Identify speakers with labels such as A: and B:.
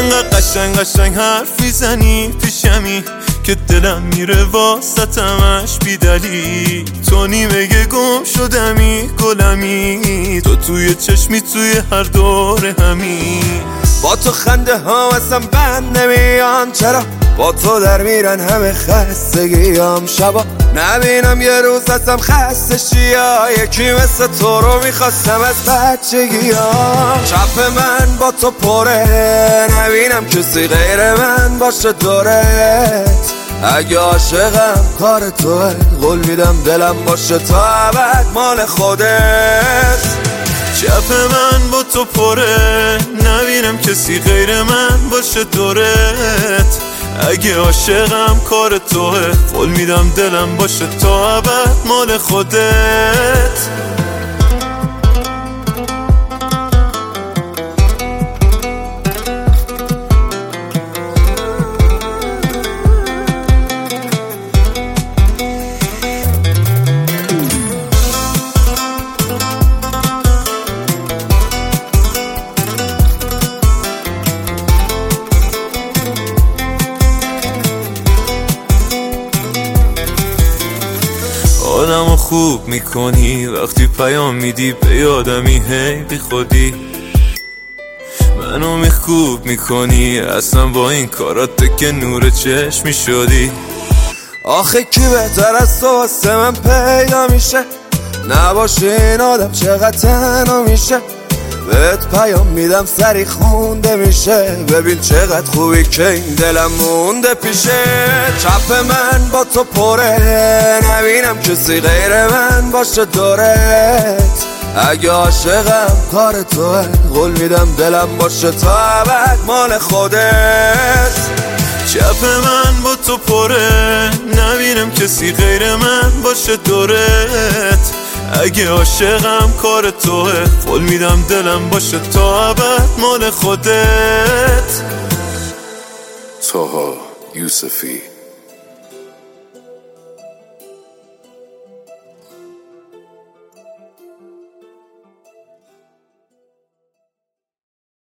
A: انقدر قشنگ حرف میزنی پیشمی که دلم میره واسطمش بی دلیل. تو نیمه گم شدمی گلمی، تو توی چشمی توی هر دور همی.
B: با تو خنده ها ازم بند نمیان، چرا با تو در میرن همه خستگیام. شبا نبینم یه روز ازم خسته شیا، یکی مثل تو رو میخواستم از بچگیام. چپ من با تو پره، نبینم کسی غیر من باشه دورت. اگه عاشقم کار توه، قول میدم دلم باشه تا ابد مال خودت.
A: چپ من با تو پره، نبینم کسی غیر من باشه دورت. اگه عاشقم کار توه، قول میدم دلم باشه تا ابد مال خودت. آدمو خوب میکنی وقتی پیام میدی به یادمی، هی بی خودی منو خوب میکنی. اصلا با این کارات که نور چشمی شدی.
B: آخه کی بهتر از تو واسه من پیدا میشه؟ نباشه این آدم چقدر تنها میشه. بهت پیام میدم سری خونده میشه، ببین چقدر خوبی که این دلم مونده پیشه. چپ من با تو پره، نبینم کسی غیر من باشه دورت. اگه عاشقم کار توه، قول میدم دلم باشه تا ابد مال خودت.
A: چپ من با تو پره، نبینم کسی غیر من باشه دورت. اگه عاشقم کار توه، قول میدم دلم باشه تا ابد مال خودت.
C: طه یوسفی